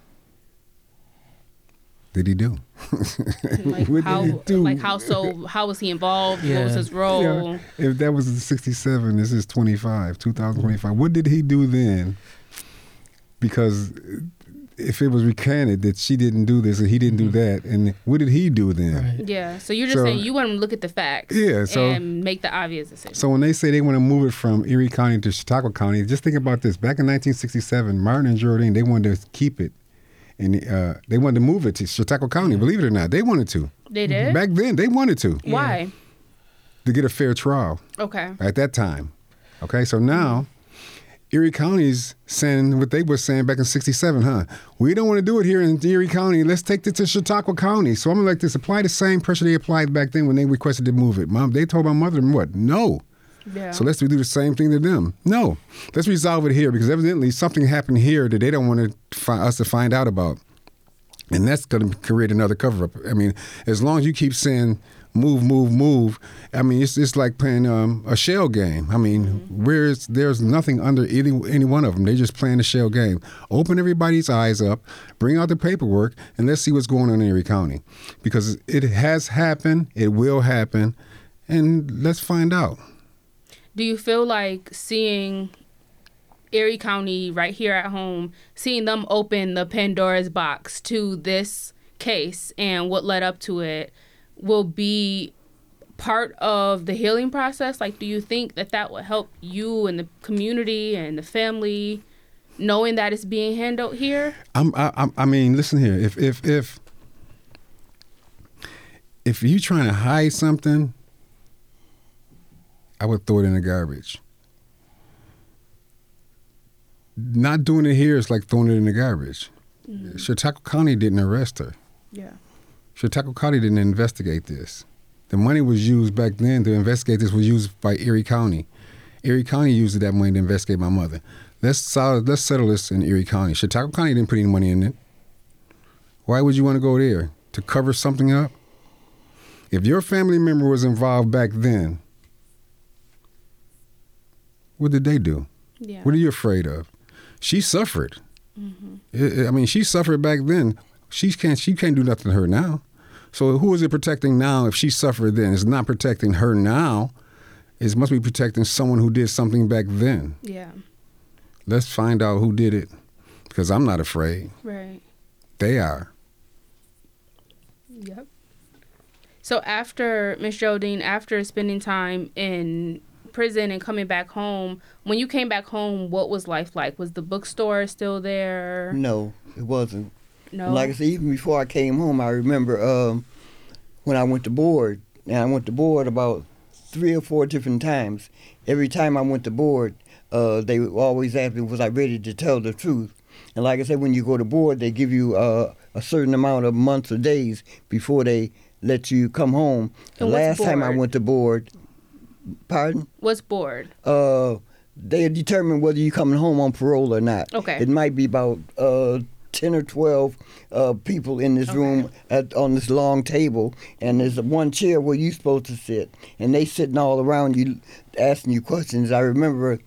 did he do? Like what how, did he do? like how so? How was he involved? What was Yeah. his role? Yeah, if that was in sixty-seven, this is twenty-five, two thousand twenty-five. What did he do then? Because if it was recanted that she didn't do this and he didn't do that, and what did he do then? Right. Yeah. So you're just So- saying you want him to look at the facts. Yeah, so- and make the obvious decision. So when they say they want to move it from Erie County to Chautauqua County, just think about this. Back in nineteen sixty-seven, Martin and Geraldine, they wanted to keep it. And uh, they wanted to move it to Chautauqua County, believe it or not. They wanted to. They did? Back then, they wanted to. Why? To get a fair trial Okay. at that time. Okay, so now Erie County's saying what they were saying back in sixty-seven, huh? We don't want to do it here in Erie County. Let's take it to Chautauqua County. So I'm gonna like this, apply the same pressure they applied back then when they requested to move it. Mom, they told my mother, what? No. Yeah. So let's do the same thing to them. No, let's resolve it here because evidently something happened here that they don't want to fi- us to find out about. And that's going to create another cover-up. I mean, as long as you keep saying move, move, move, I mean, it's it's like playing um, a shell game. I mean, mm-hmm. where's there's nothing under any, any one of them. They're just playing a shell game. Open everybody's eyes up, bring out the paperwork, and let's see what's going on in Erie County. Because it has happened, it will happen, and let's find out. Do you feel like seeing Erie County right here at home, seeing them open the Pandora's box to this case and what led up to it will be part of the healing process? Like, do you think that that will help you and the community and the family knowing that it's being handled here? I'm, I, I mean, listen here. If if if if you're trying to hide something, I would throw it in the garbage. Not doing it here is like throwing it in the garbage. Mm-hmm. Chautauqua County didn't arrest her. Yeah. Chautauqua County didn't investigate this. The money was used back then to investigate this was used by Erie County. Erie County used that money to investigate my mother. Let's solve, let's settle this in Erie County. Chautauqua County didn't put any money in it. Why would you want to go there? To cover something up? If your family member was involved back then, what did they do? Yeah. What are you afraid of? She suffered. Mm-hmm. I mean, she suffered back then. She can't. She can't do nothing to her now. So who is it protecting now? If she suffered then, it's not protecting her now. It must be protecting someone who did something back then. Yeah. Let's find out who did it, because I'm not afraid. Right. They are. Yep. So after Miss Geraldine, after spending time in prison and coming back home, when you came back home, what was life like? Was the bookstore still there? No, it wasn't. No. Like I said, even before I came home, I remember um, when I went to board, and I went to board about three or four different times. Every time I went to board, uh, they would always ask me, was I ready to tell the truth? And like I said, when you go to board, they give you uh, a certain amount of months or days before they let you come home. The And what's last time I board? went to board, pardon? What's board? Uh, they determine whether you're coming home on parole or not. Okay. It might be about uh, ten or twelve uh, people in this Okay. room at, on this long table, and there's one chair where you're supposed to sit, and they sitting all around you asking you questions. I remember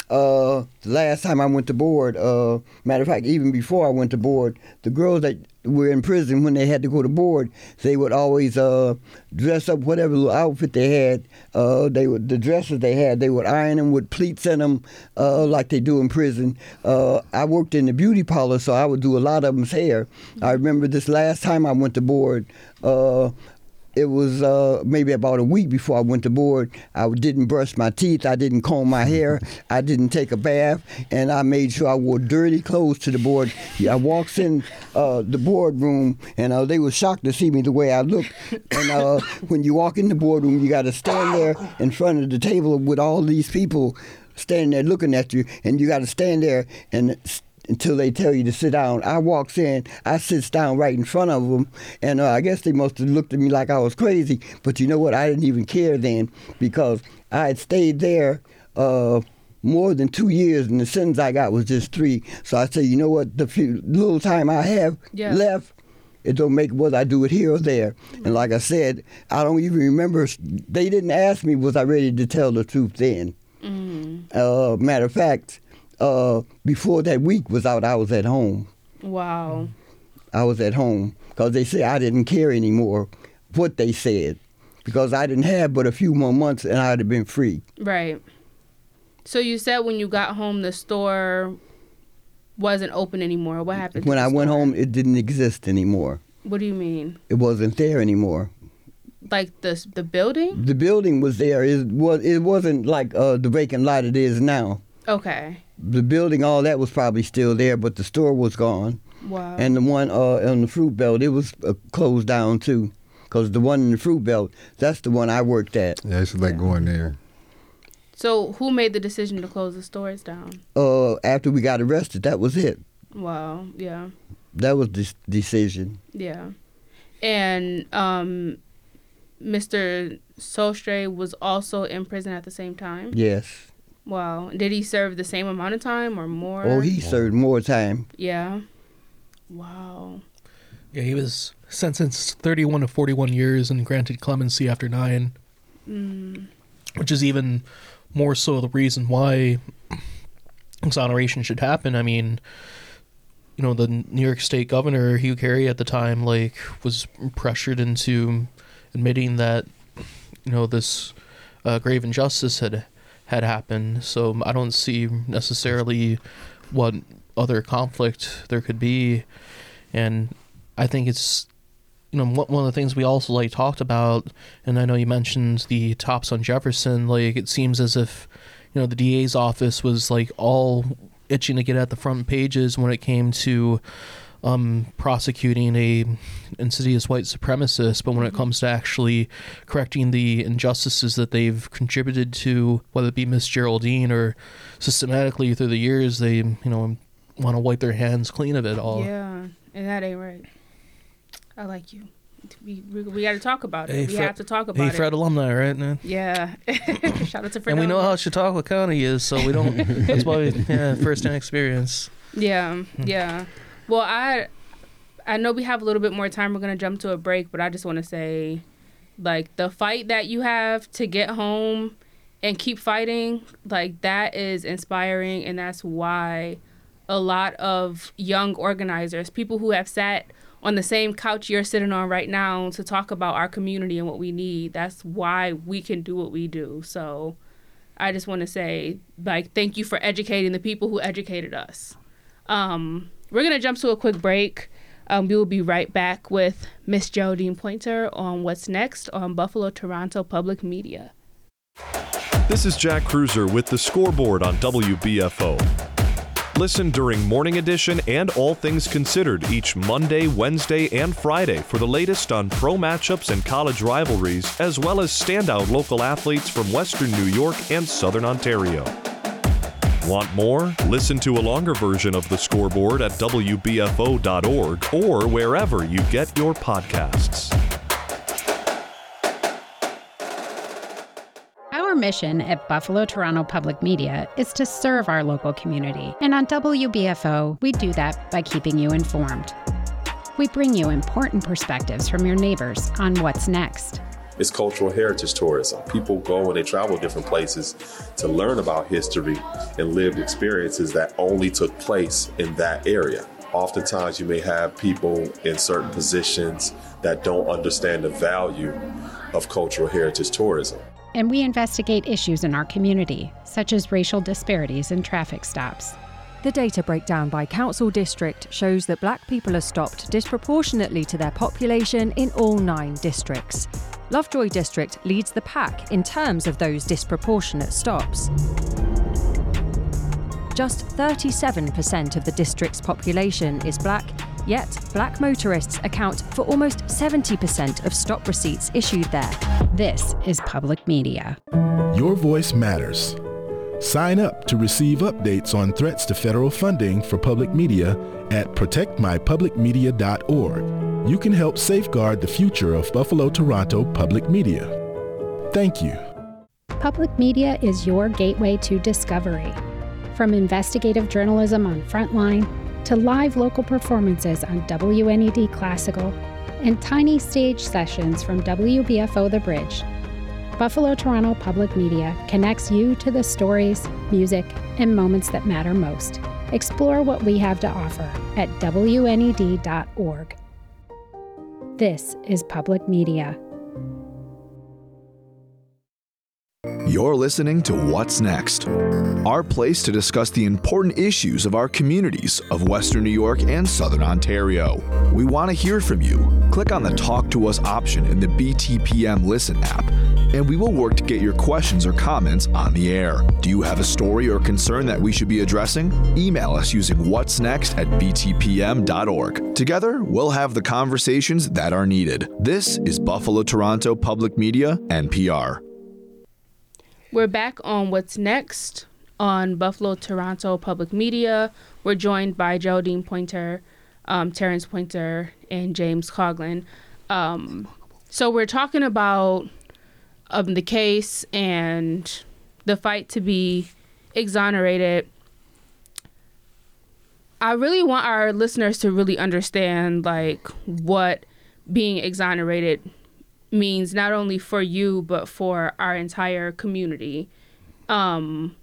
uh, the last time I went to board, uh, matter of fact, even before I went to board, the girls that were in prison, when they had to go to board, they would always uh, dress up whatever little outfit they had. Uh, they would the dresses they had, they would iron them with pleats in them, uh, like they do in prison. Uh, I worked in the beauty parlor, so I would do a lot of them's hair. I remember this last time I went to board. Uh, It was uh, maybe about a week before I went to board. I didn't brush my teeth. I didn't comb my hair. I didn't take a bath. And I made sure I wore dirty clothes to the board. I walked in uh, the boardroom, and uh, they were shocked to see me the way I looked. And uh, when you walk in the boardroom, you got to stand there in front of the table with all these people standing there looking at you, and you got to stand there and until they tell you to sit down. I walks in, I sits down right in front of them, and uh, I guess they must have looked at me like I was crazy. But you know what? I didn't even care then, because I had stayed there uh, more than two years, and the sentence I got was just three. So I said, you know what? The few, little time I have Yeah. left, it don't make whether I do it here or there. And like I said, I don't even remember. They didn't ask me was I ready to tell the truth then. Mm. Uh, matter of fact, Uh, before that week was out, I was at home. Wow. I was at home because they said I didn't care anymore what they said, because I didn't have but a few more months and I'd have been free. Right. So you said when you got home, the store wasn't open anymore. What happened? When to I the went store? home, it didn't exist anymore. What do you mean? It wasn't there anymore. Like the the building? The building was there. It was. It wasn't like uh, the vacant lot it is now. Okay. The building, all that was probably still there, but the store was gone. Wow. And the one uh, on the Fruit Belt, it was uh, closed down too, because the one in the Fruit Belt, that's the one I worked at. Yeah, it's like going there. So who made the decision to close the stores down? Uh, after we got arrested, that was it. Wow. Yeah. That was the decision. Yeah. And um, Mister Sostre was also in prison at the same time? Yes. Wow. Did he serve the same amount of time or more? Oh, he served more time. Yeah. Wow. Yeah, he was sentenced thirty-one to forty-one years and granted clemency after nine, Mm. which is even more so the reason why exoneration should happen. I mean, you know, the New York State governor, Hugh Carey, at the time, like, was pressured into admitting that, you know, this uh, grave injustice had had happened. So I don't see necessarily what other conflict there could be. And I think it's, you know, one of the things we also, like, talked about, and I know you mentioned the Tops on Jefferson, like, it seems as if, you know, the D A's office was, like, all itching to get at the front pages when it came to um, prosecuting a insidious white supremacist, but when it comes to actually correcting the injustices that they've contributed to, whether it be Miss Geraldine or systematically through the years, they, you know, want to wipe their hands clean of it all. Yeah, and that ain't right. I like you. We we, we got to talk about it. Hey, we Fred, have to talk about hey, it. Fred alumni, right, man? Yeah. Shout out to Fred. And we know alumni. how Chautauqua County is, so we don't. That's why, we, yeah, first-hand experience. Yeah, yeah. Well, I I know we have a little bit more time. We're gonna jump to a break, but I just want to say, like, the fight that you have to get home and keep fighting, like, that is inspiring, and that's why a lot of young organizers, people who have sat on the same couch you're sitting on right now to talk about our community and what we need, that's why we can do what we do. So I just want to say, like, thank you for educating the people who educated us. Um, we're going to jump to a quick break. Um, we will be right back with Miss Geraldine Pointer on What's Next on Buffalo Toronto Public Media. This is Jack Cruiser with the scoreboard on W B F O. Listen during Morning Edition and All Things Considered each Monday, Wednesday, and Friday for the latest on pro matchups and college rivalries, as well as standout local athletes from Western New York and Southern Ontario. Want more? Listen to a longer version of the scoreboard at W B F O dot org or wherever you get your podcasts. Our mission at Buffalo Toronto Public Media is to serve our local community. And on W B F O, we do that by keeping you informed. We bring you important perspectives from your neighbors on what's next. It's cultural heritage tourism. People go and they travel different places to learn about history and lived experiences that only took place in that area. Oftentimes you may have people in certain positions that don't understand the value of cultural heritage tourism. And we investigate issues in our community, such as racial disparities in traffic stops. The data breakdown by council district shows that black people are stopped disproportionately to their population in all nine districts. Lovejoy District leads the pack in terms of those disproportionate stops. Just thirty-seven percent of the district's population is black, yet black motorists account for almost seventy percent of stop receipts issued there. This is public media. Your voice matters. Sign up to receive updates on threats to federal funding for public media at protect my public media dot org. You can help safeguard the future of Buffalo Toronto Public Media. Thank you. Public media is your gateway to discovery. From investigative journalism on Frontline to live local performances on W N E D Classical and tiny stage sessions from W B F O The Bridge, Buffalo Toronto Public Media connects you to the stories, music, and moments that matter most. Explore what we have to offer at W N E D dot org. This is public media. You're listening to What's Next, our place to discuss the important issues of our communities of Western New York and Southern Ontario. We want to hear from you. Click on the Talk to Us option in the B T P M Listen app, and we will work to get your questions or comments on the air. Do you have a story or concern that we should be addressing? Email us using what's next at b t p m dot org. Together, we'll have the conversations that are needed. This is Buffalo Toronto Public Media, N P R. We're back on What's Next on Buffalo Toronto Public Media. We're joined by Geraldine Pointer, um, Terrence Pointer, and James Coughlin. Um, so we're talking about um, the case and the fight to be exonerated. I really want our listeners to really understand like what being exonerated means, not only for you but for our entire community. Um,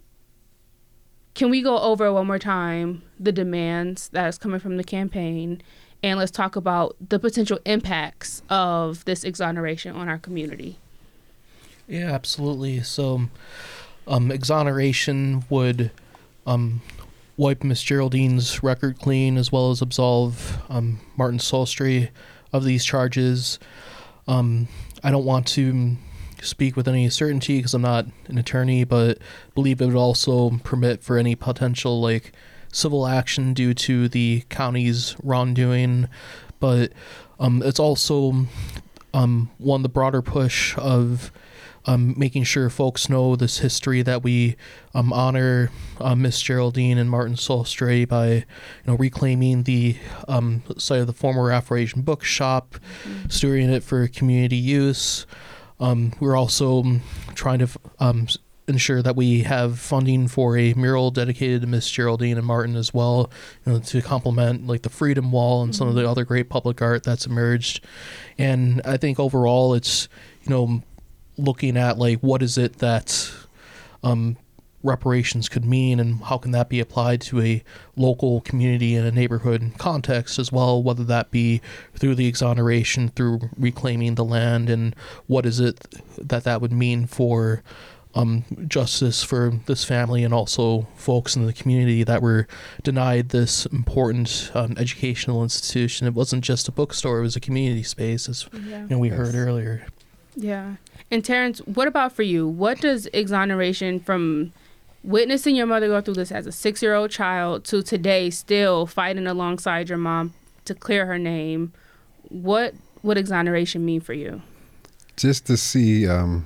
can we go over one more time the demands that is coming from the campaign, and let's talk about the potential impacts of this exoneration on our community? Yeah, absolutely. So, um, exoneration would um, wipe Miss Geraldine's record clean, as well as absolve um, Martin Solstry of these charges. Um, I don't want to speak with any certainty because I'm not an attorney, but believe it would also permit for any potential like civil action due to the county's wrongdoing. But um, it's also um, one the broader push of um, making sure folks know this history that we um, honor uh, Miss Geraldine and Martin Solstry by, you know, reclaiming the um, site of the former Afro-Asian bookshop, mm-hmm. stewarding it for community use. Um, we're also trying to um, ensure that we have funding for a mural dedicated to Miss Geraldine and Martin as well, you know, to complement like the Freedom Wall and mm-hmm. some of the other great public art that's emerged. And I think overall it's, you know, looking at like what is it that um, reparations could mean and how can that be applied to a local community and a neighborhood context as well, whether that be through the exoneration, through reclaiming the land, and what is it that that would mean for um, justice for this family and also folks in the community that were denied this important um, educational institution. It wasn't just a bookstore, it was a community space, as yeah. you know, we yes. heard earlier. Yeah. And Terrence, what about for you? What does exoneration from witnessing your mother go through this as a six-year-old child to today still fighting alongside your mom to clear her name, what would exoneration mean for you? Just to see um,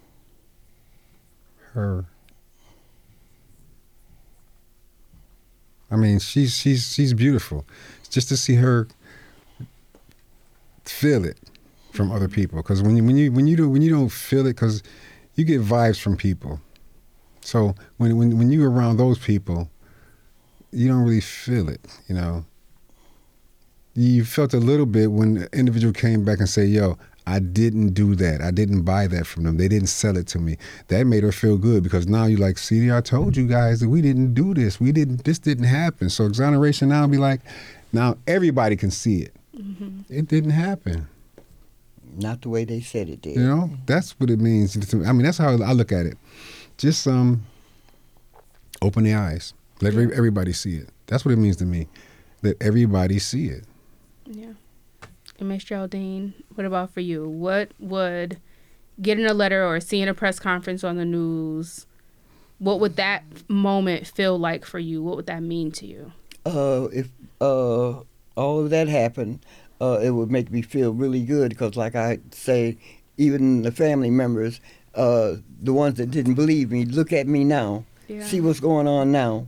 her. I mean, she's she's she's beautiful. Just to see her feel it from other people, because when you when you when you do when you don't feel it, because you get vibes from people. So when when when you're around those people, you don't really feel it. You know, you felt a little bit when the individual came back and said, "Yo, I didn't do that. I didn't buy that from them. They didn't sell it to me." That made her feel good, because now you're like, "See, I told you guys that we didn't do this. We didn't. This didn't happen." So exoneration now be like, now everybody can see it. Mm-hmm. It didn't happen. Not the way they said it did. You know, that's what it means. I mean, that's how I look at it. Just um, open the eyes. Let yeah. everybody see it. That's what it means to me. Let everybody see it. Yeah. And Miss Geraldine, what about for you? What would getting a letter or seeing a press conference on the news, what would that moment feel like for you? What would that mean to you? Uh, if uh, all of that happened, Uh, it would make me feel really good, because like I say, even the family members, uh, the ones that didn't believe me, look at me now. Yeah. See what's going on now.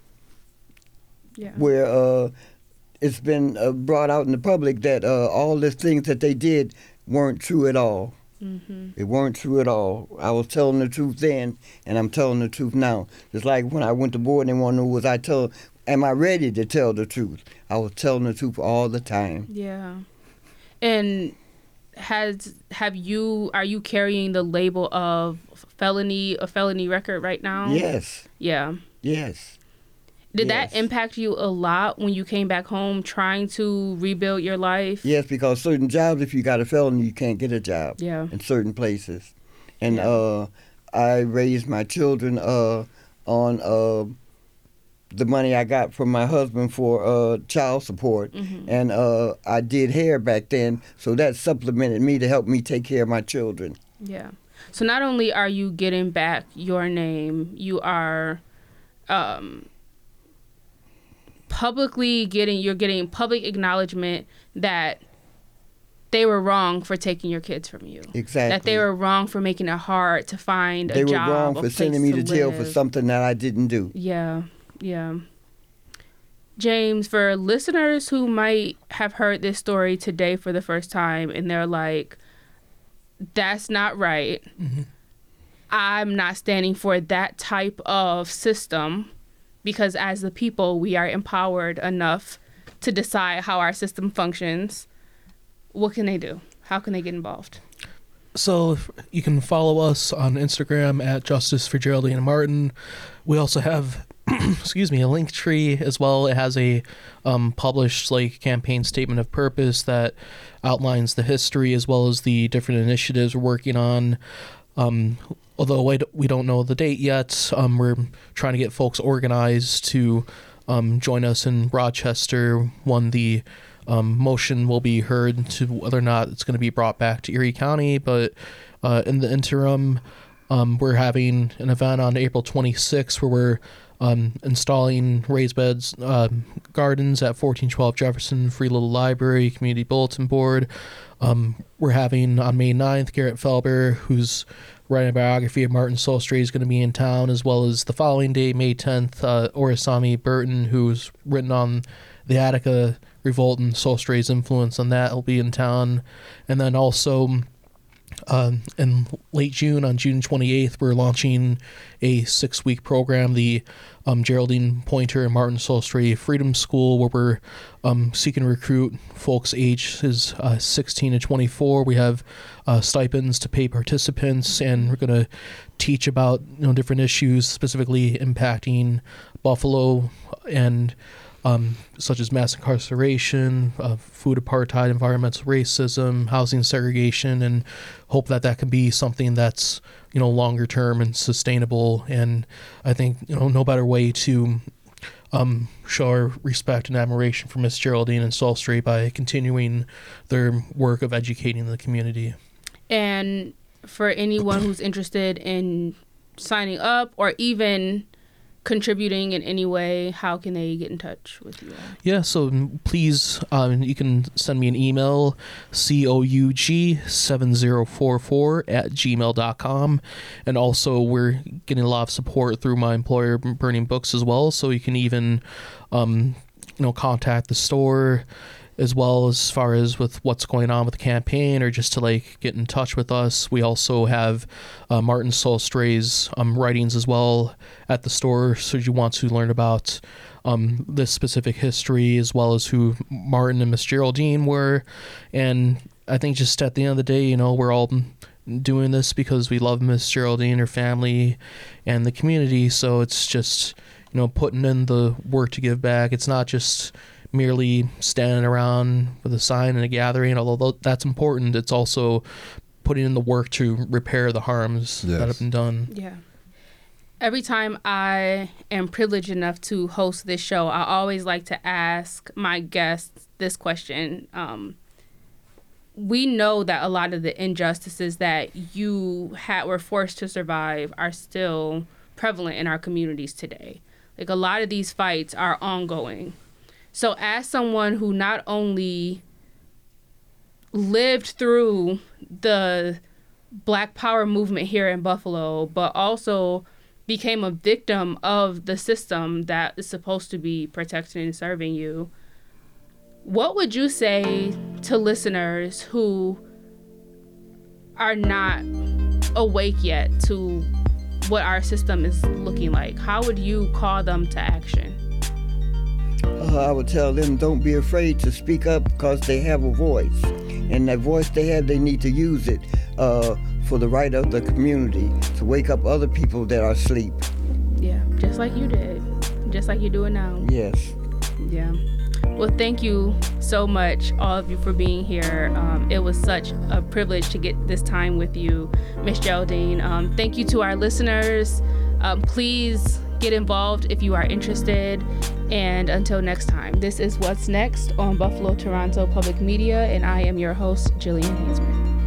Yeah. Where uh, it's been uh, brought out in the public that uh, all the things that they did weren't true at all. Mm-hmm. It weren't true at all. I was telling the truth then, and I'm telling the truth now. Just like when I went to board and they want to know, was I tell, am I ready to tell the truth? I was telling the truth all the time. Yeah. And has have you are you carrying the label of felony a felony record right now? Yes. Yeah. Yes. Did yes. that impact you a lot when you came back home trying to rebuild your life? Yes, because certain jobs, if you got a felony, you can't get a job. Yeah. In certain places. And yeah. uh, I raised my children uh, on uh, the money I got from my husband for uh, child support. Mm-hmm. And uh, I did hair back then, so that supplemented me to help me take care of my children. Yeah. So not only are you getting back your name, you are um, publicly getting, you're getting public acknowledgement that they were wrong for taking your kids from you. Exactly. That they were wrong for making it hard to find they a job. They were wrong for sending me to, to jail for something that I didn't do. Yeah. Yeah. James, for listeners who might have heard this story today for the first time and they're like, that's not right. Mm-hmm. I'm not standing for that type of system. because as the people, we are empowered enough to decide how our system functions. What can they do? How can they get involved? So you can follow us on Instagram at Justice for Geraldine Martin. We also have, excuse me, a link tree as well. It has a um, published like campaign statement of purpose that outlines the history as well as the different initiatives we're working on. Um, although we don't know the date yet, um, we're trying to get folks organized to um, join us in Rochester when the um, motion will be heard to whether or not it's going to be brought back to Erie County. But uh, in the interim, um, we're having an event on April twenty-sixth where we're um, installing raised beds uh, gardens at fourteen twelve Jefferson, Free Little Library, Community Bulletin Board. Um, we're having on May ninth, Garrett Felber, who's writing a biography of Martin Solstray, is going to be in town, as well as the following day, May tenth, uh, Orasami Burton, who's written on the Attica Revolt and Solstray's influence on that, will be in town. And then also uh, in late June, on June twenty-eighth, we're launching a six-week program, the um, Geraldine Pointer and Martin Solstray Freedom School, where we're um, seeking to recruit folks ages uh, sixteen to twenty-four. We have uh, stipends to pay participants, and we're going to teach about you know different issues specifically impacting Buffalo, and um, such as mass incarceration, uh, food apartheid, environmental racism, housing segregation, and hope that that can be something that's you know longer term and sustainable. And I think you know no better way to um, show our respect and admiration for Miss Geraldine and Solstray by continuing their work of educating the community. And for anyone who's interested in signing up or even contributing in any way, how can they get in touch with you? Yeah, so please, um, you can send me an email, C O U G seven zero four four at gmail dot com. And also, we're getting a lot of support through my employer, Burning Books, as well. So you can even, um, you know, contact the store, as well as far as with what's going on with the campaign, or just to like get in touch with us. We also have uh, Martin Solstray's um, writings as well at the store, so you want to learn about um, this specific history, as well as who Martin and Miss Geraldine were. And I think just at the end of the day, you know, we're all doing this because we love Miss Geraldine, her family, and the community. So it's just, you know, putting in the work to give back. It's not just merely standing around with a sign and a gathering, although that's important. It's also putting in the work to repair the harms yes. that have been done. Yeah. Every time I am privileged enough to host this show, I always like to ask my guests this question. Um, we know that a lot of the injustices that you had were forced to survive are still prevalent in our communities today. Like, a lot of these fights are ongoing. So as someone who not only lived through the Black Power movement here in Buffalo, but also became a victim of the system that is supposed to be protecting and serving you, what would you say to listeners who are not awake yet to what our system is looking like? How would you call them to action? Uh, I would tell them, don't be afraid to speak up, because they have a voice. And that voice they have, they need to use it uh, for the right of the community, to wake up other people that are asleep. Yeah, just like you did. Just like you're doing now. Yes. Yeah. Well, thank you so much, all of you, for being here. Um, it was such a privilege to get this time with you, Miss Geraldine. Um, thank you to our listeners. Um, please get involved if you are interested. And until next time, this is What's Next on Buffalo Toronto Public Media, and I am your host, Jillian Hainsworth.